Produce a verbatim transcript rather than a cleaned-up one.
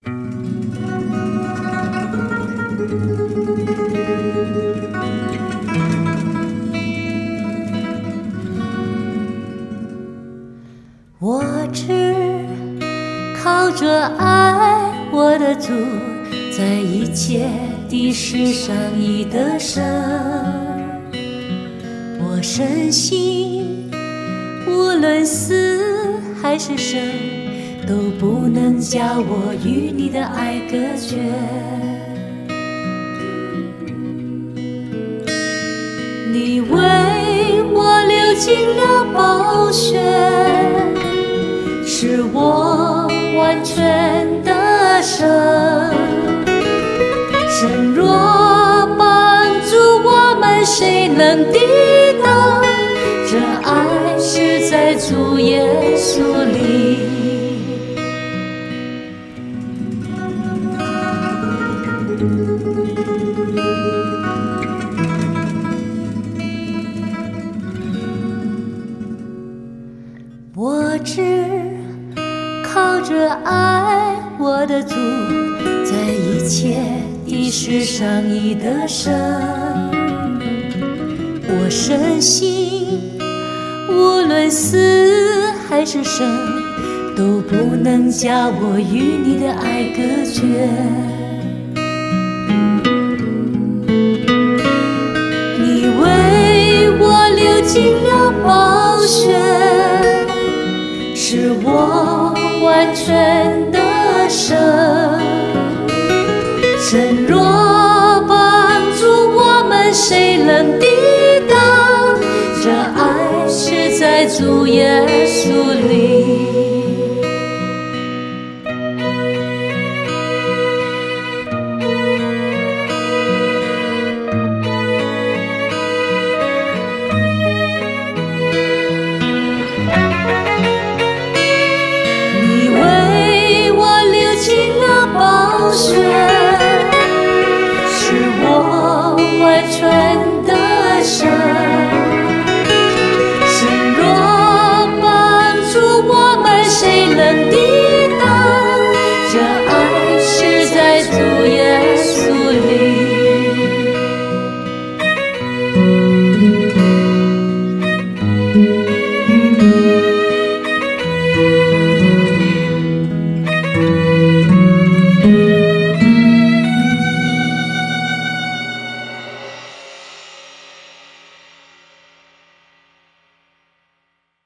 我只靠着爱我的主，在一切的事上已得胜。我深信无论死还是生，都不能叫我与你的爱隔绝。你为我流尽了宝血，使我完全得胜。神若帮助我们，谁能抵挡？这爱是在主耶稣里。我只靠着爱我的主，在一切的事上已得胜。我深信无论死还是生，都不能叫我与你的爱隔绝。你为我流尽了宝血，使我完全得胜。神若帮助我们，谁能抵挡？这爱是在主耶稣里。你为我流尽了宝血，使我完全得胜。神若帮助我们，谁能抵